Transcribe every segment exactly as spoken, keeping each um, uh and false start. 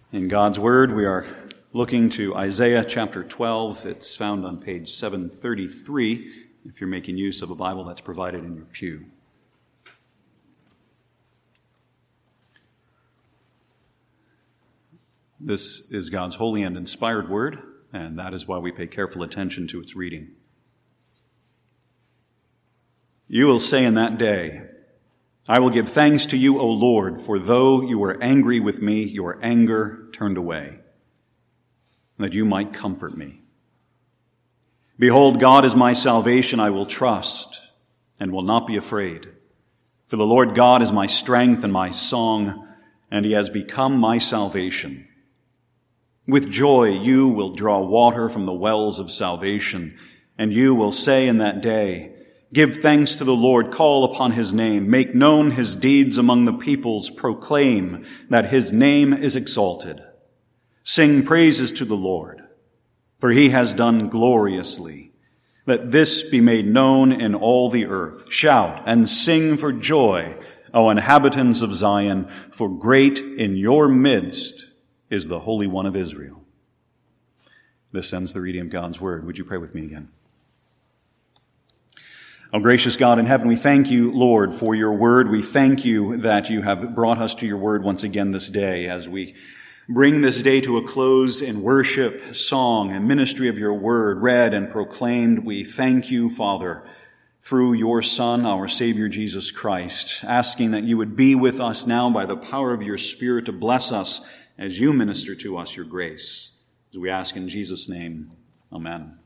In God's Word, we are looking to Isaiah chapter twelve. It's found on page seven thirty-three, if you're making use of a Bible that's provided in your pew. This is God's holy and inspired Word, and that is why we pay careful attention to its reading. You will say in that day, I will give thanks to you, O Lord, for though you were angry with me, your anger turned away, that you might comfort me. Behold, God is my salvation, I will trust and will not be afraid. For the Lord God is my strength and my song, and he has become my salvation. With joy you will draw water from the wells of salvation, and you will say in that day, give thanks to the Lord, call upon his name, make known his deeds among the peoples, proclaim that his name is exalted. Sing praises to the Lord, for he has done gloriously. Let this be made known in all the earth. Shout and sing for joy, O inhabitants of Zion, for great in your midst is the Holy One of Israel. This ends the reading of God's word. Would you pray with me again? Oh, gracious God in heaven, we thank you, Lord, for your word. We thank you that you have brought us to your word once again this day as we bring this day to a close in worship, song, and ministry of your word, read and proclaimed. We thank you, Father, through your Son, our Savior, Jesus Christ, asking that you would be with us now by the power of your Spirit to bless us as you minister to us your grace. As we ask in Jesus' name, amen.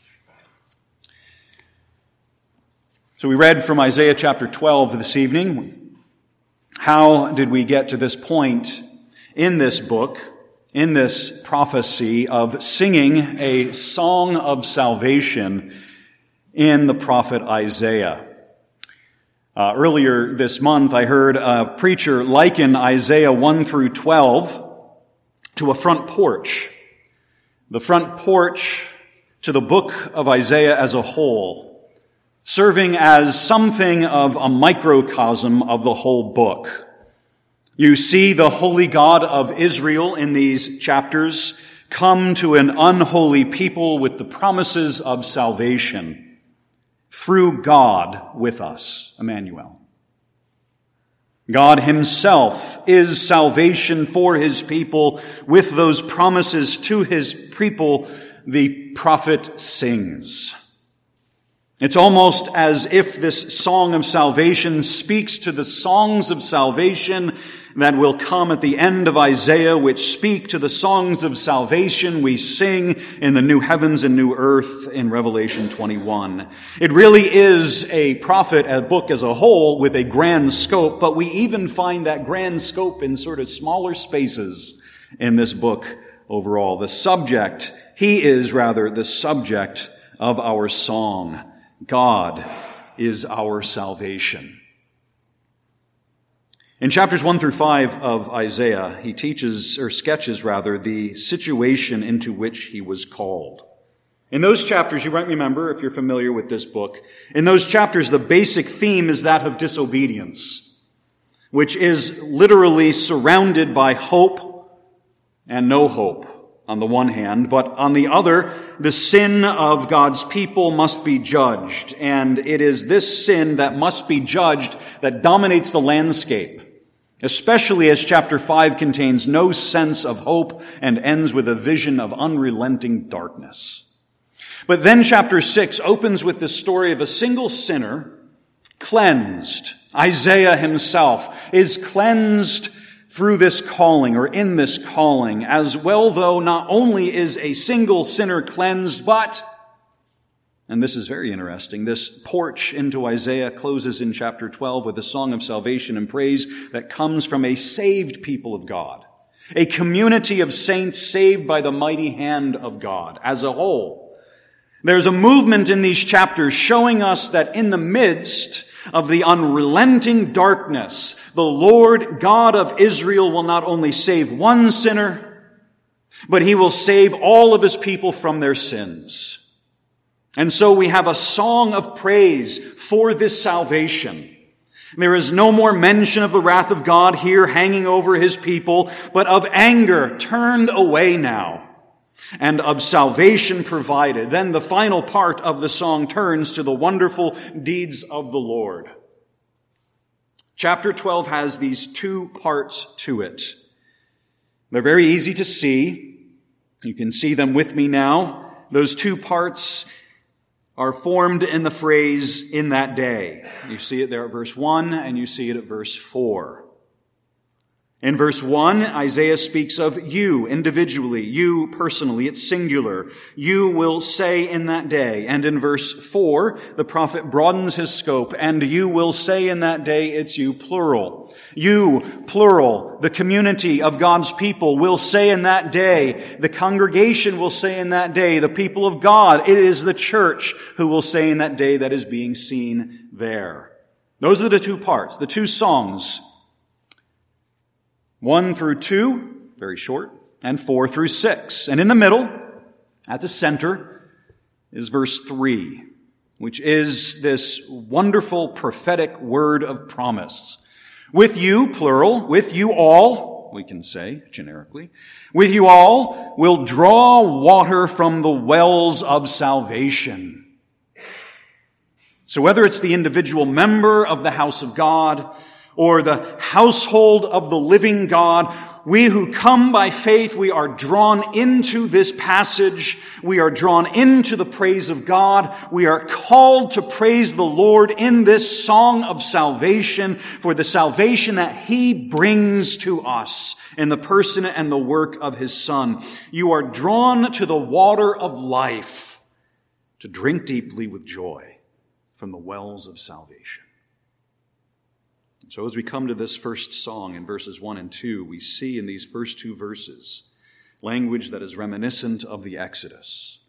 So we read from Isaiah chapter twelve this evening. How did we get to this point in this book, in this prophecy of singing a song of salvation in the prophet Isaiah? Uh, earlier this month, I heard a preacher liken Isaiah one through twelve to a front porch. The front porch to the book of Isaiah as a whole, serving as something of a microcosm of the whole book. You see the holy God of Israel in these chapters come to an unholy people with the promises of salvation through God with us, Emmanuel. God himself is salvation for his people. With those promises to his people, the prophet sings. It's almost as if this song of salvation speaks to the songs of salvation that will come at the end of Isaiah, which speak to the songs of salvation we sing in the new heavens and new earth in Revelation twenty-one. It really is a prophet, a book as a whole, with a grand scope, but we even find that grand scope in sort of smaller spaces in this book overall. The subject, he is rather the subject of our song. God is our salvation. In chapters one through five of Isaiah, he teaches, or sketches rather, the situation into which he was called. In those chapters, you might remember, if you're familiar with this book, in those chapters, the basic theme is that of disobedience, which is literally surrounded by hope and no hope on the one hand, but on the other, the sin of God's people must be judged, and it is this sin that must be judged that dominates the landscape, especially as chapter five contains no sense of hope and ends with a vision of unrelenting darkness. But then chapter six opens with the story of a single sinner cleansed. Isaiah himself is cleansed through this calling, or in this calling, as well though not only is a single sinner cleansed, but, and this is very interesting, this porch into Isaiah closes in chapter twelve with a song of salvation and praise that comes from a saved people of God, a community of saints saved by the mighty hand of God as a whole. There's a movement in these chapters showing us that in the midst of the unrelenting darkness, the Lord God of Israel will not only save one sinner, but he will save all of his people from their sins. And so we have a song of praise for this salvation. There is no more mention of the wrath of God here hanging over his people, but of anger turned away now, and of salvation provided. Then the final part of the song turns to the wonderful deeds of the Lord. Chapter twelve has these two parts to it. They're very easy to see. You can see them with me now. Those two parts are formed in the phrase, in that day. You see it there at verse one, and you see it at verse four. In verse one, Isaiah speaks of you individually, you personally, it's singular. You will say in that day. And in verse four, the prophet broadens his scope, and you will say in that day, it's you, plural. You, plural, the community of God's people will say in that day, the congregation will say in that day, the people of God, it is the church who will say in that day that is being seen there. Those are the two parts, the two songs. One through two, very short, and four through six. And in the middle, at the center, is verse three, which is this wonderful prophetic word of promise. With you, plural, with you all, we can say generically, with you all will draw water from the wells of salvation. So whether it's the individual member of the house of God, or the household of the living God, we who come by faith, we are drawn into this passage. We are drawn into the praise of God. We are called to praise the Lord in this song of salvation for the salvation that he brings to us in the person and the work of his Son. You are drawn to the water of life to drink deeply with joy from the wells of salvation. So as we come to this first song in verses one and two, we see in these first two verses language that is reminiscent of the Exodus.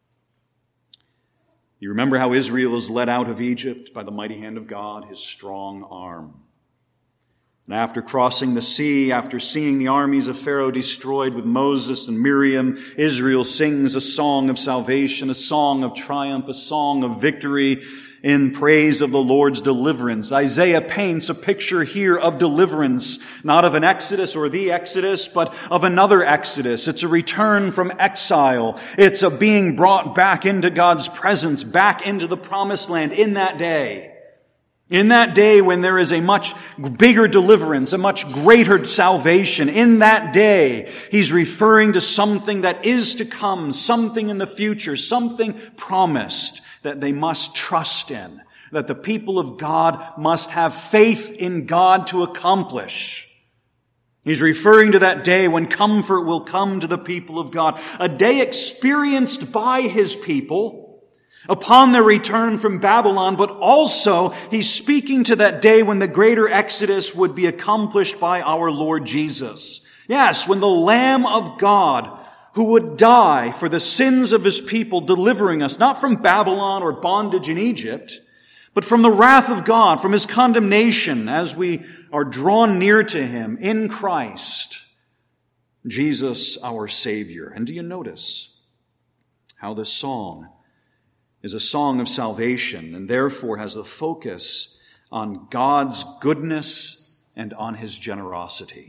You remember how Israel is led out of Egypt by the mighty hand of God, his strong arm. And after crossing the sea, after seeing the armies of Pharaoh destroyed with Moses and Miriam, Israel sings a song of salvation, a song of triumph, a song of victory in praise of the Lord's deliverance. Isaiah paints a picture here of deliverance, not of an Exodus or the Exodus, but of another Exodus. It's a return from exile. It's a being brought back into God's presence, back into the promised land in that day. In that day when there is a much bigger deliverance, a much greater salvation, in that day, he's referring to something that is to come, something in the future, something promised that they must trust in, that the people of God must have faith in God to accomplish. He's referring to that day when comfort will come to the people of God, a day experienced by his people upon their return from Babylon, but also he's speaking to that day when the greater exodus would be accomplished by our Lord Jesus. Yes, when the Lamb of God who would die for the sins of his people, delivering us not from Babylon or bondage in Egypt, but from the wrath of God, from his condemnation as we are drawn near to him in Christ, Jesus our Savior. And do you notice how this song is a song of salvation and therefore has the focus on God's goodness and on his generosity?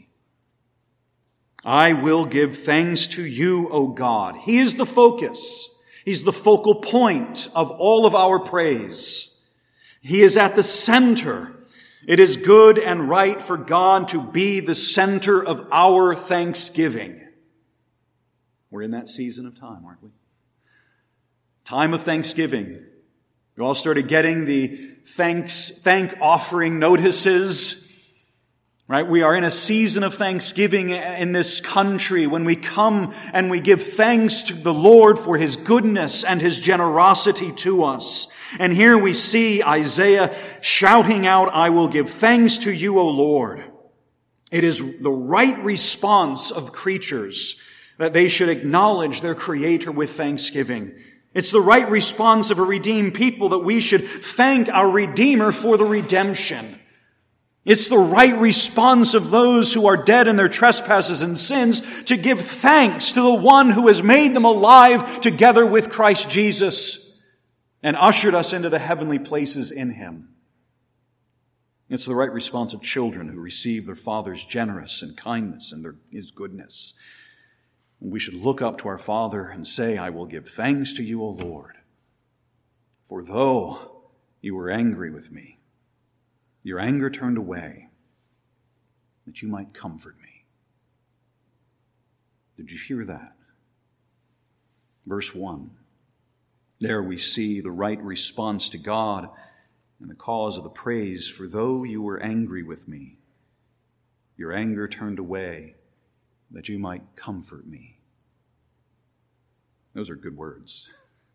I will give thanks to you, O God. He is the focus. He's the focal point of all of our praise. He is at the center. It is good and right for God to be the center of our thanksgiving. We're in that season of time, aren't we? Time of thanksgiving. We all started getting the thanks, thank offering notices. Right? We are in a season of thanksgiving in this country when we come and we give thanks to the Lord for his goodness and his generosity to us. And here we see Isaiah shouting out, I will give thanks to you, O Lord. It is the right response of creatures that they should acknowledge their Creator with thanksgiving. It's the right response of a redeemed people that we should thank our Redeemer for the redemption. It's the right response of those who are dead in their trespasses and sins to give thanks to the one who has made them alive together with Christ Jesus and ushered us into the heavenly places in him. It's the right response of children who receive their father's generous and kindness and their, his goodness. And we should look up to our Father and say, I will give thanks to you, O Lord, for though you were angry with me, your anger turned away, that you might comfort me. Did you hear that? Verse one. There we see the right response to God and the cause of the praise. For though you were angry with me, your anger turned away, that you might comfort me. Those are good words.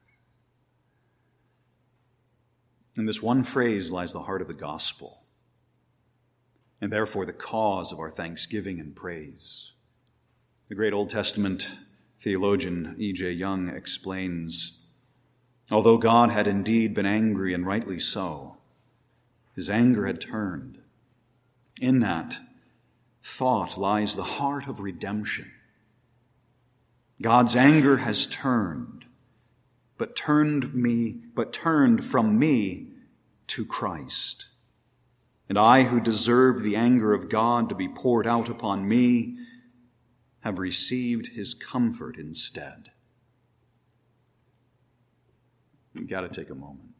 In this one phrase lies the heart of the gospel, and therefore the cause of our thanksgiving and praise. The great Old Testament theologian E J Young explains, although God had indeed been angry, and rightly so, his anger had turned. In that thought lies the heart of redemption. God's anger has turned, but turned me, but turned from me to Christ. And I, who deserve the anger of God to be poured out upon me, have received his comfort instead. You've got to take a moment.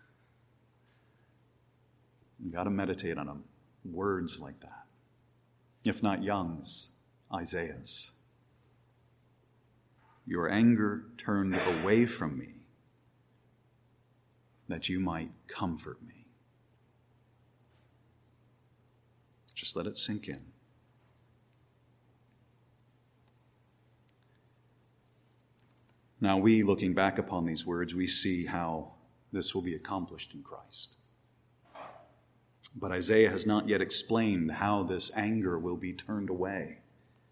You've got to meditate on them. Words like that. If not Young's, Isaiah's. Your anger turned away from me, that you might comfort me. Just let it sink in. Now we, looking back upon these words, we see how this will be accomplished in Christ. But Isaiah has not yet explained how this anger will be turned away.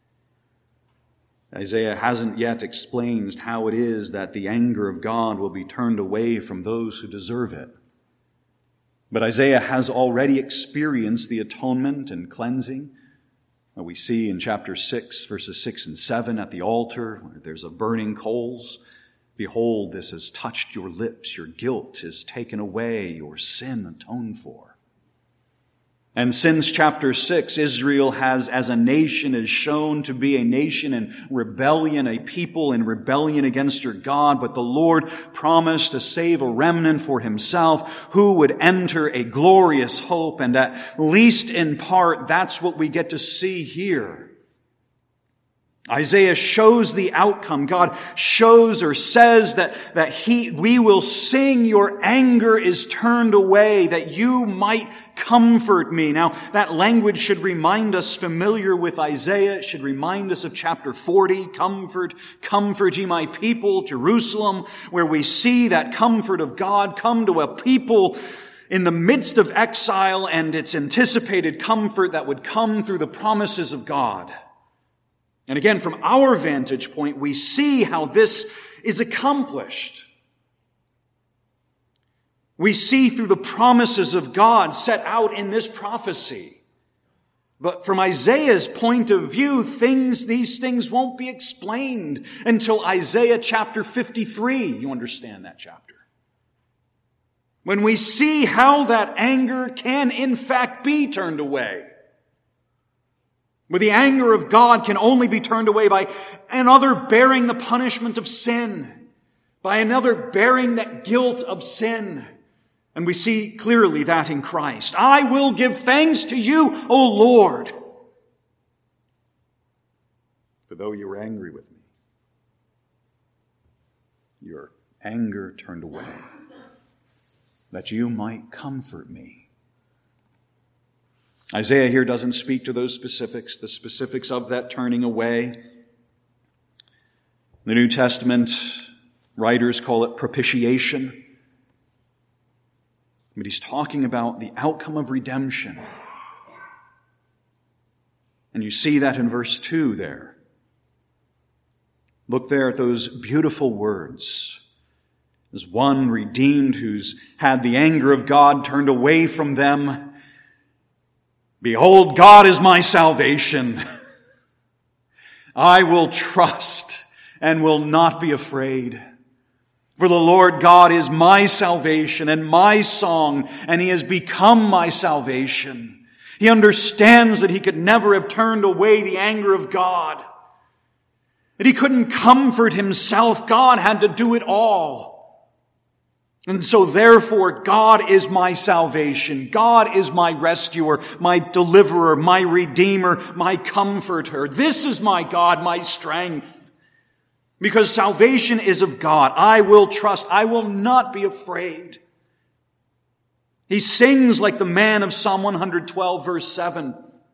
Isaiah hasn't yet explained how it is that the anger of God will be turned away from those who deserve it. But Isaiah has already experienced the atonement and cleansing. We see in chapter six, verses six and seven at the altar, where there's a burning coals. Behold, this has touched your lips. Your guilt is taken away, your sin atoned for. And since chapter six, Israel has, as a nation, is shown to be a nation in rebellion, a people in rebellion against your God. But the Lord promised to save a remnant for himself who would enter a glorious hope. And at least in part, that's what we get to see here. Isaiah shows the outcome. God shows or says that, that he, we will sing, your anger is turned away, that you might comfort me. Now, that language should remind us, familiar with Isaiah, it should remind us of chapter forty, comfort, comfort ye my people, Jerusalem, where we see that comfort of God come to a people in the midst of exile and its anticipated comfort that would come through the promises of God. And again, from our vantage point, we see how this is accomplished. We see through the promises of God set out in this prophecy. But from Isaiah's point of view, things, these things won't be explained until Isaiah chapter fifty-three. You understand that chapter. When we see how that anger can in fact be turned away. Where the anger of God can only be turned away by another bearing the punishment of sin, by another bearing that guilt of sin. And we see clearly that in Christ. I will give thanks to you, O Lord. For though you were angry with me, your anger turned away, that you might comfort me. Isaiah here doesn't speak to those specifics, the specifics of that turning away. The New Testament writers call it propitiation. But he's talking about the outcome of redemption. And you see that in verse two there. Look there at those beautiful words. As one redeemed who's had the anger of God turned away from them. Behold, God is my salvation. I will trust and will not be afraid. For the Lord God is my salvation and my song, and he has become my salvation. He understands that he could never have turned away the anger of God, that he couldn't comfort himself. God had to do it all. And so therefore, God is my salvation. God is my rescuer, my deliverer, my redeemer, my comforter. This is my God, my strength. Because salvation is of God. I will trust. I will not be afraid. He sings like the man of Psalm one twelve, verse seven.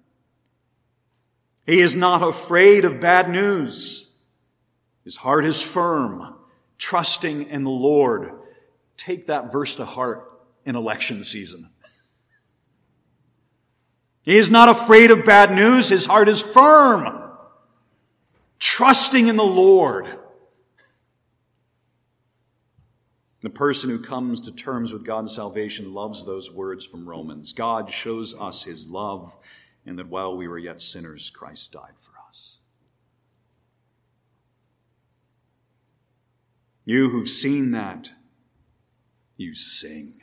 He is not afraid of bad news. His heart is firm, trusting in the Lord. Take that verse to heart in election season. He is not afraid of bad news. His heart is firm, trusting in the Lord. The person who comes to terms with God's salvation loves those words from Romans. God shows us his love, and that while we were yet sinners, Christ died for us. You who've seen that, you sing.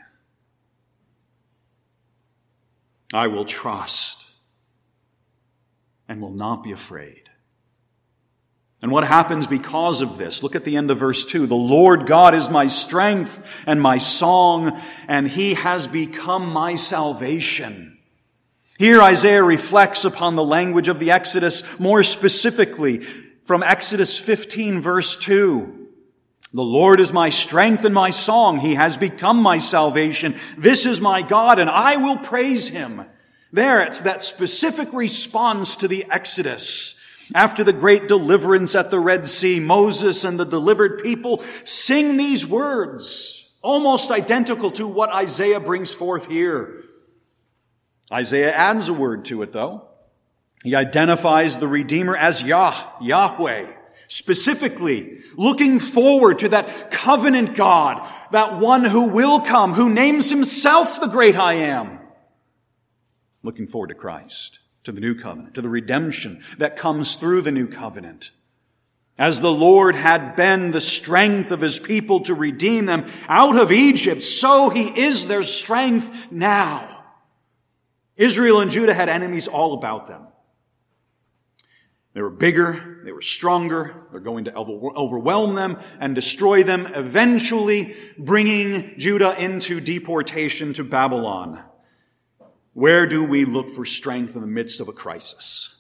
I will trust and will not be afraid. And what happens because of this? Look at the end of verse two. The Lord God is my strength and my song, and he has become my salvation. Here Isaiah reflects upon the language of the Exodus, more specifically from Exodus fifteen, verse two. The Lord is my strength and my song. He has become my salvation. This is my God, and I will praise him. There, it's that specific response to the Exodus. After the great deliverance at the Red Sea, Moses and the delivered people sing these words, almost identical to what Isaiah brings forth here. Isaiah adds a word to it, though. He identifies the Redeemer as Yah, Yahweh. Specifically, looking forward to that covenant God, that one who will come, who names himself the great I am. Looking forward to Christ, to the new covenant, to the redemption that comes through the new covenant. As the Lord had been the strength of his people to redeem them out of Egypt, so he is their strength now. Israel and Judah had enemies all about them. They were bigger, they were stronger, they're going to overwhelm them and destroy them, eventually bringing Judah into deportation to Babylon. Where do we look for strength in the midst of a crisis?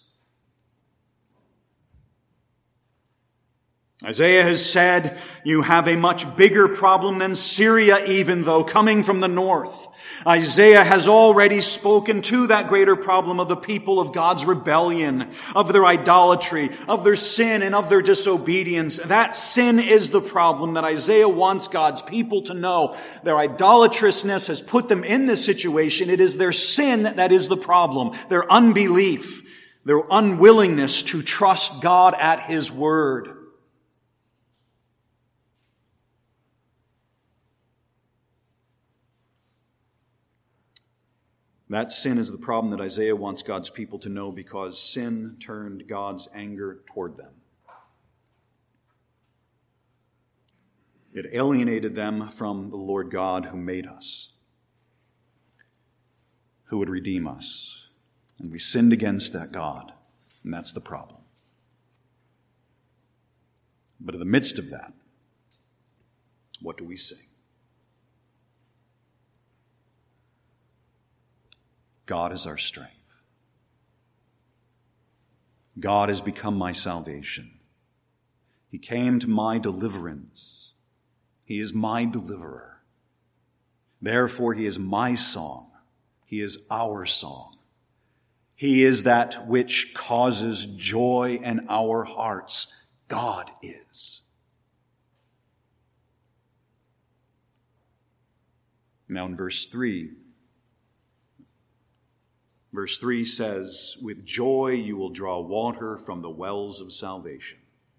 Isaiah has said, you have a much bigger problem than Syria, even though coming from the north. Isaiah has already spoken to that greater problem of the people of God's rebellion, of their idolatry, of their sin, and of their disobedience. That sin is the problem that Isaiah wants God's people to know. Their idolatrousness has put them in this situation. It is their sin that is the problem. Their unbelief, their unwillingness to trust God at his word. That sin is the problem that Isaiah wants God's people to know, because sin turned God's anger toward them. It alienated them from the Lord God who made us, who would redeem us. And we sinned against that God, and that's the problem. But in the midst of that, what do we sing? God is our strength. God has become my salvation. He came to my deliverance. He is my deliverer. Therefore, he is my song. He is our song. He is that which causes joy in our hearts. God is. Now in verse three, Verse three says, with joy you will draw water from the wells of salvation.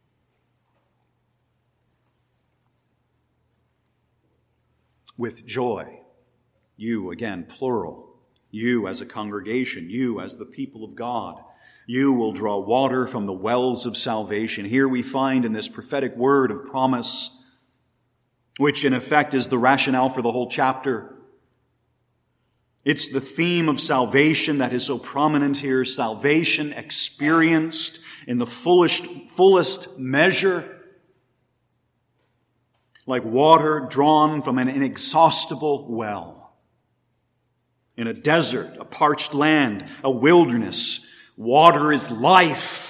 With joy, you, again, plural, you as a congregation, you as the people of God, you will draw water from the wells of salvation. Here we find in this prophetic word of promise which in effect is the rationale for the whole chapter. It's the theme of salvation that is so prominent here, salvation experienced in the fullest, fullest measure, like water drawn from an inexhaustible well. In a desert, a parched land, a wilderness, water is life.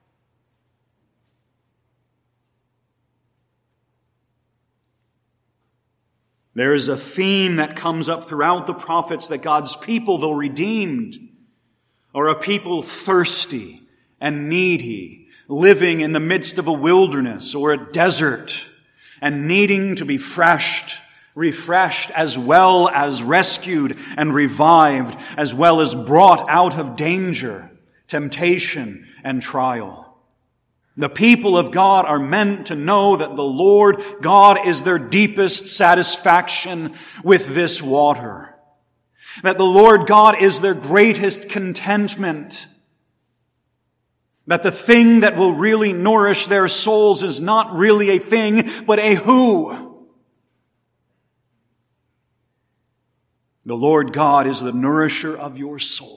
There is a theme that comes up throughout the prophets that God's people, though redeemed, are a people thirsty and needy, living in the midst of a wilderness or a desert and needing to be refreshed, refreshed as well as rescued and revived, as well as brought out of danger, temptation, and trial. The people of God are meant to know that the Lord God is their deepest satisfaction with this water. That the Lord God is their greatest contentment. That the thing that will really nourish their souls is not really a thing, but a who. The Lord God is the nourisher of your soul.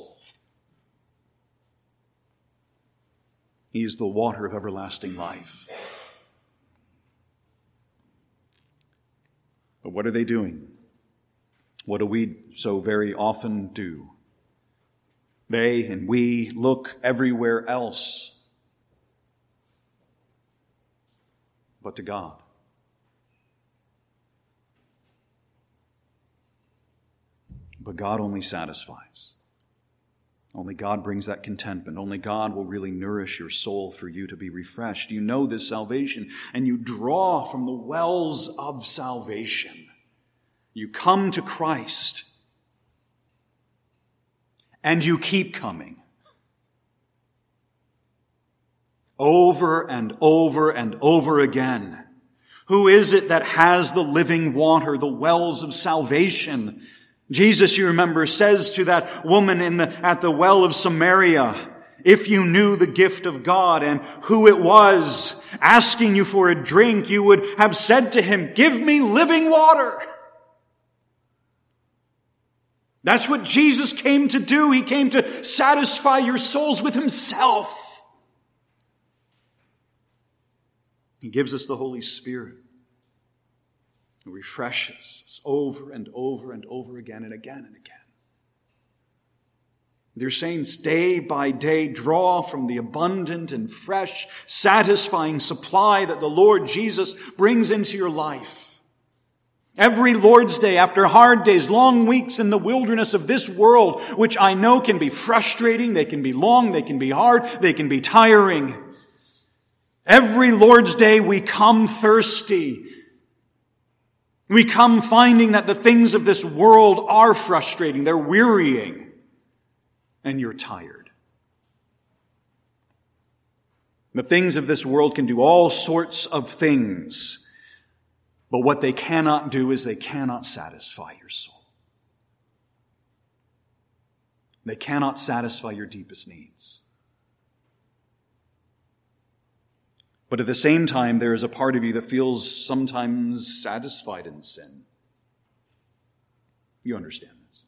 He is the water of everlasting life. But what are they doing? What do we so very often do? They and we look everywhere else but to God. But God only satisfies. Only God brings that contentment. Only God will really nourish your soul for you to be refreshed. You know this salvation, and you draw from the wells of salvation. You come to Christ, and you keep coming. Over and over and over again. Who is it that has the living water, the wells of salvation? Jesus, you remember, says to that woman in the, at the well of Samaria, if you knew the gift of God and who it was asking you for a drink, you would have said to him, give me living water. That's what Jesus came to do. He came to satisfy your souls with himself. He gives us the Holy Spirit. It refreshes us over and over and over again and again and again. Dear saints, day by day, draw from the abundant and fresh, satisfying supply that the Lord Jesus brings into your life. Every Lord's Day, after hard days, long weeks in the wilderness of this world, which I know can be frustrating, they can be long, they can be hard, they can be tiring. Every Lord's Day we come thirsty. We come finding that the things of this world are frustrating, they're wearying, and you're tired. The things of this world can do all sorts of things, but what they cannot do is they cannot satisfy your soul. They cannot satisfy your deepest needs. But at the same time, there is a part of you that feels sometimes satisfied in sin. You understand this.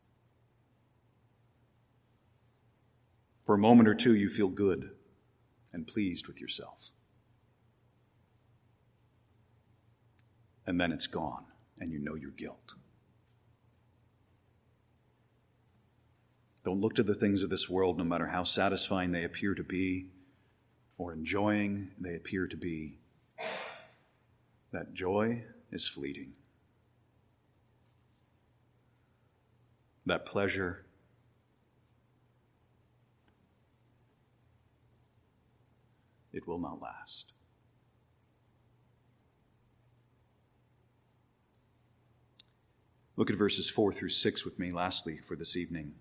For a moment or two, you feel good and pleased with yourself. And then it's gone, and you know your guilt. Don't look to the things of this world, no matter how satisfying they appear to be, or enjoying they appear to be. That joy is fleeting. That pleasure it will not last. Look at verses four through six with me, lastly, for this evening,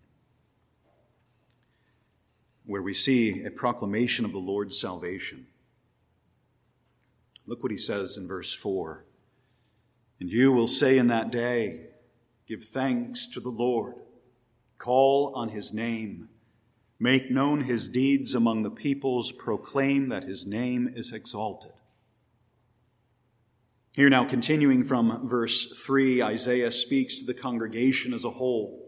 where we see a proclamation of the Lord's salvation. Look what he says in verse four. And you will say in that day, give thanks to the Lord, call on his name, make known his deeds among the peoples, proclaim that his name is exalted. Here now, continuing from verse three, Isaiah speaks to the congregation as a whole.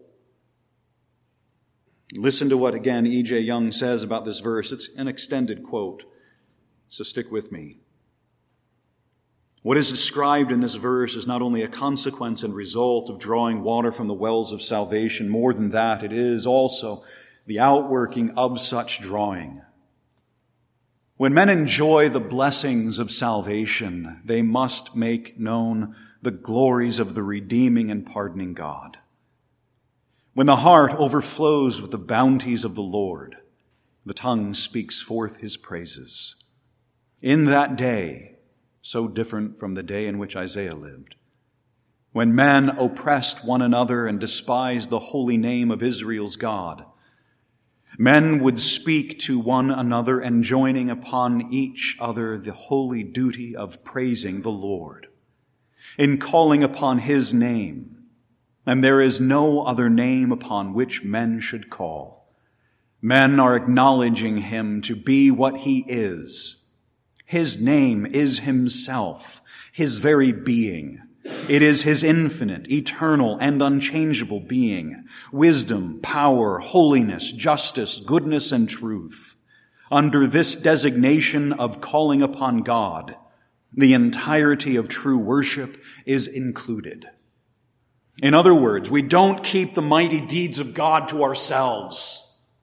Listen to what, again, E J Young says about this verse. It's an extended quote, so stick with me. What is described in this verse is not only a consequence and result of drawing water from the wells of salvation. More than that, it is also the outworking of such drawing. When men enjoy the blessings of salvation, they must make known the glories of the redeeming and pardoning God. When the heart overflows with the bounties of the Lord, the tongue speaks forth his praises. In that day, so different from the day in which Isaiah lived, when men oppressed one another and despised the holy name of Israel's God, men would speak to one another, enjoining upon each other the holy duty of praising the Lord, in calling upon his name. And there is no other name upon which men should call. Men are acknowledging him to be what he is. His name is himself, his very being. It is his infinite, eternal, and unchangeable being. Wisdom, power, holiness, justice, goodness, and truth. Under this designation of calling upon God, the entirety of true worship is included. In other words, we don't keep the mighty deeds of God to ourselves.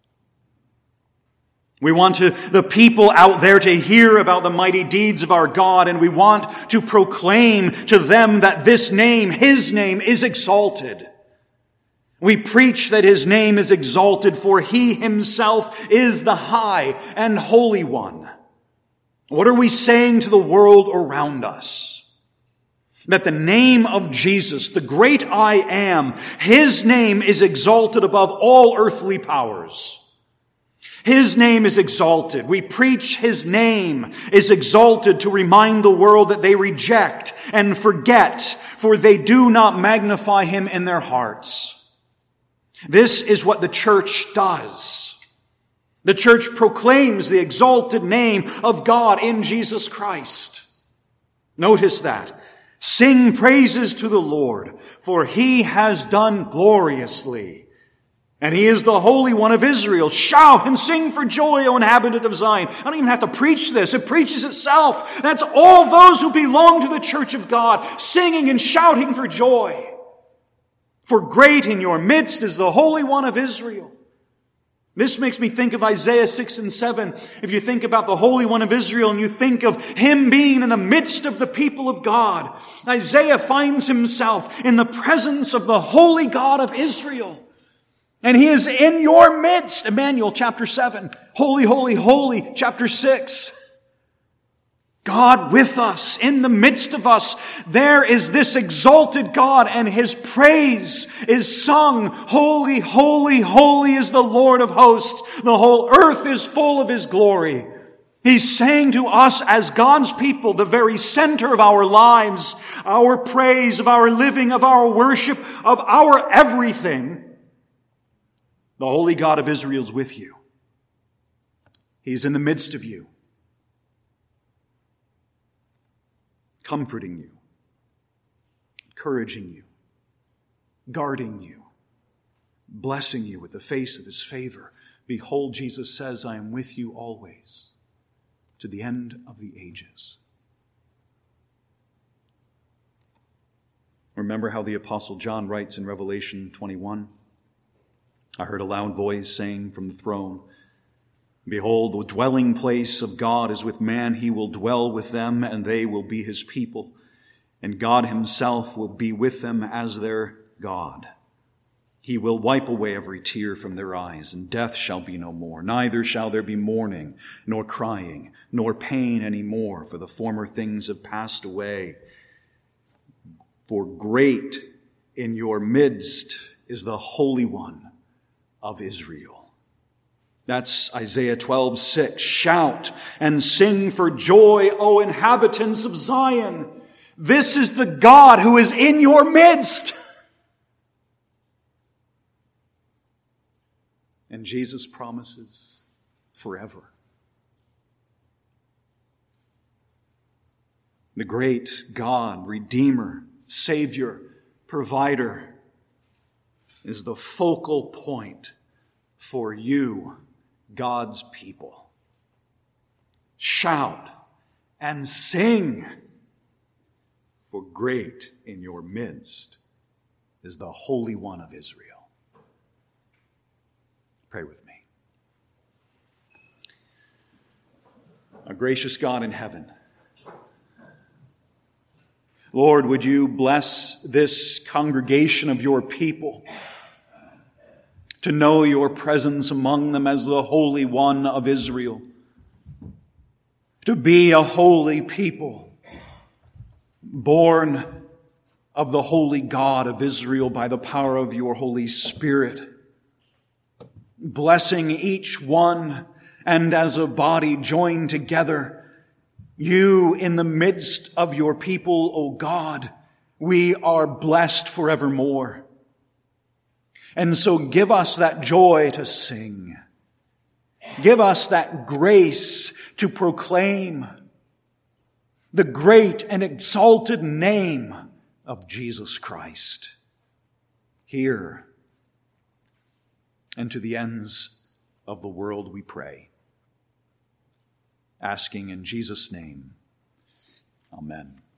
We want to, the people out there to hear about the mighty deeds of our God, and we want to proclaim to them that this name, his name, is exalted. We preach that his name is exalted, for he himself is the high and holy one. What are we saying to the world around us? That the name of Jesus, the great I Am, his name is exalted above all earthly powers. His name is exalted. We preach his name is exalted to remind the world that they reject and forget, for they do not magnify him in their hearts. This is what the church does. The church proclaims the exalted name of God in Jesus Christ. Notice that. Sing praises to the Lord, for he has done gloriously. And he is the Holy One of Israel. Shout and sing for joy, O inhabitant of Zion. I don't even have to preach this. It preaches itself. That's all those who belong to the church of God, singing and shouting for joy. For great in your midst is the Holy One of Israel. This makes me think of Isaiah six and seven. If you think about the Holy One of Israel and you think of him being in the midst of the people of God, Isaiah finds himself in the presence of the Holy God of Israel. And he is in your midst. Emmanuel chapter seven. Holy, holy, holy chapter six. God with us, in the midst of us. There is this exalted God, and his praise is sung. Holy, holy, holy is the Lord of hosts. The whole earth is full of his glory. He's saying to us as God's people, the very center of our lives, our praise, of our living, of our worship, of our everything, the Holy God of Israel is with you. He's in the midst of you, comforting you, encouraging you, guarding you, blessing you with the face of his favor. Behold, Jesus says, I am with you always, to the end of the ages. Remember how the Apostle John writes in Revelation twenty-one, I heard a loud voice saying from the throne, behold, the dwelling place of God is with man. He will dwell with them, and they will be his people. And God himself will be with them as their God. He will wipe away every tear from their eyes, and death shall be no more. Neither shall there be mourning, nor crying, nor pain any more, for the former things have passed away. For great in your midst is the Holy One of Israel. That's Isaiah twelve six. Shout and sing for joy, O inhabitants of Zion. This is the God who is in your midst. And Jesus promises forever. The great God, Redeemer, Savior, Provider, is the focal point for you, God's people. Shout and sing, for great in your midst is the Holy One of Israel. Pray with me. Our gracious God in heaven, Lord, would you bless this congregation of your people to know your presence among them as the Holy One of Israel, to be a holy people, born of the holy God of Israel by the power of your Holy Spirit, blessing each one and as a body joined together, you in the midst of your people, O God, we are blessed forevermore. And so give us that joy to sing. Give us that grace to proclaim the great and exalted name of Jesus Christ, here and to the ends of the world we pray. Asking in Jesus' name, amen.